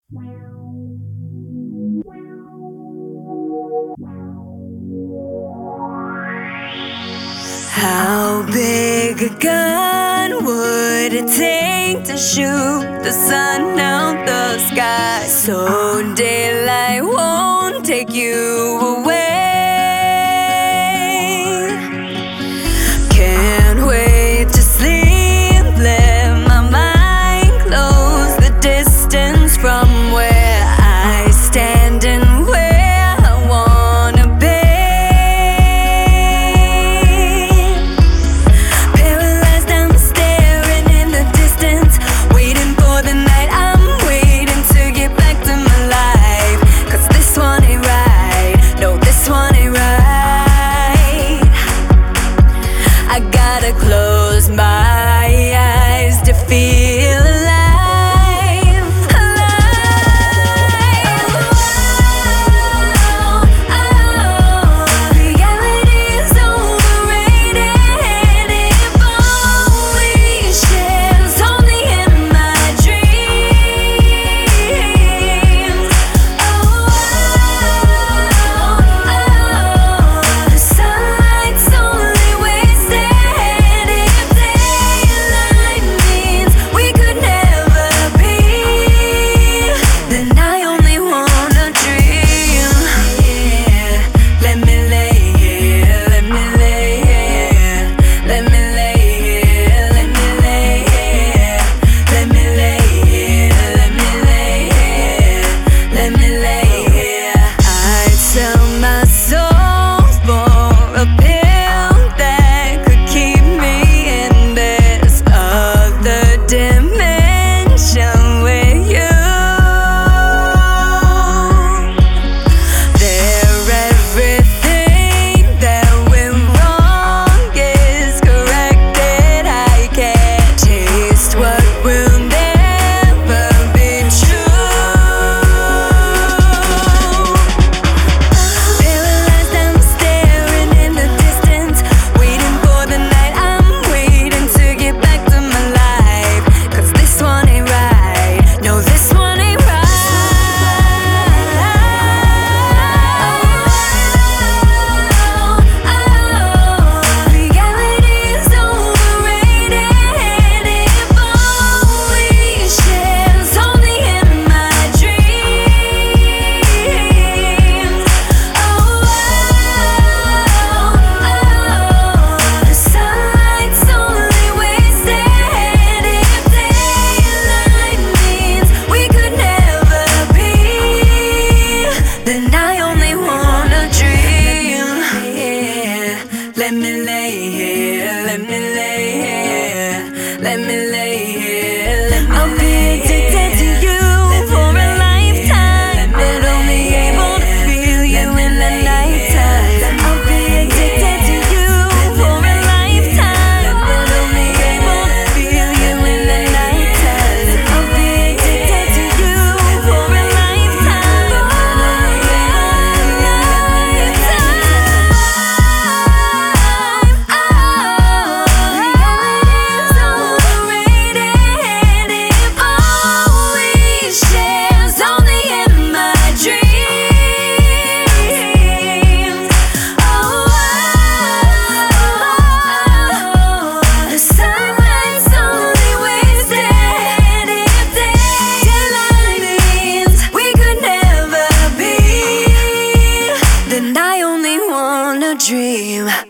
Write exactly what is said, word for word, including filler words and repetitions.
How big a gun would it take to shoot the sun out the sky so daylight won't take you away? Can't wait to sleep, let my mind close the distance from where I stand and where I wanna be. Paralyzed, I'm staring in the distance, waiting for the night. I'm waiting to get back to my life, 'cause this one ain't right, no, this one ain't right. I gotta close my eyes to feel alive, alive. Oh, oh, reality is overrated. If only shares only in my dreams. Oh, oh, the sunlight's only wasted. If daylight means we could never be, then I only wanna dream. Yeah, let me lay here, let me lay here, let me lay here, let me lay here, let me lay here, let me lay here, let me lay here. I'd sell my soul for a pill that could keep me in this other dimension with you. There, everything that went wrong is corrected. I can't taste what will never be true. Paralyzed, I'm staring in the distance, waiting for the night. I'm waiting to get back to my life, 'cause this one ain't right, no, this one ain't right. Reality is overrated. If only shares only in my dreams. Oh, the sunlight's only wasted. If daylight means we could never be, then I only wanna dream. Yeah, let me lay here, let me lay here, let me lay here, let me I'll be addicted to you for a lifetime, but only able to feel you in the nighttime. I'll be addicted to you for a lifetime, but only able to feel you in the nighttime. I'll be addicted to you for a lifetime, but only able to feel you in the nighttime. Oh, reality is overrated. If only shares only in my dreams. Oh, the sunlight's only wasted. If daylight means we could never be, then I only wanna dream.